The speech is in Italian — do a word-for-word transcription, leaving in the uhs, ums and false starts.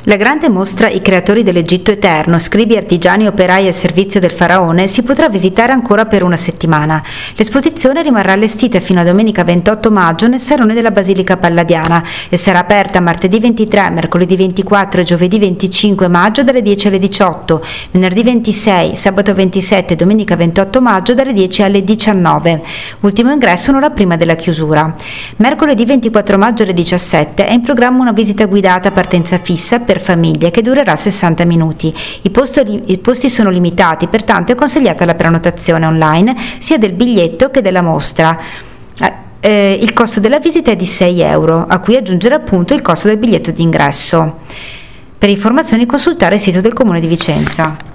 La grande mostra I creatori dell'Egitto eterno, scribi, artigiani e operai al servizio del faraone si potrà visitare ancora per una settimana. L'esposizione rimarrà allestita fino a domenica ventotto maggio nel Salone della Basilica Palladiana e sarà aperta martedì ventitré, mercoledì ventiquattro e giovedì venticinque maggio dalle dieci alle diciotto, venerdì ventisei, sabato ventisette e domenica ventotto maggio dalle dieci alle diciannove. Ultimo ingresso un'ora prima della chiusura. Mercoledì ventiquattro maggio alle diciassette è in programma una visita guidata a partenza fissa per famiglie che durerà sessanta minuti. I posti, I posti sono limitati, pertanto è consigliata la prenotazione online sia del biglietto che della mostra. Eh, il costo della visita è di sei euro, a cui aggiungere appunto il costo del biglietto d'ingresso. Per informazioni consultare il sito del Comune di Vicenza.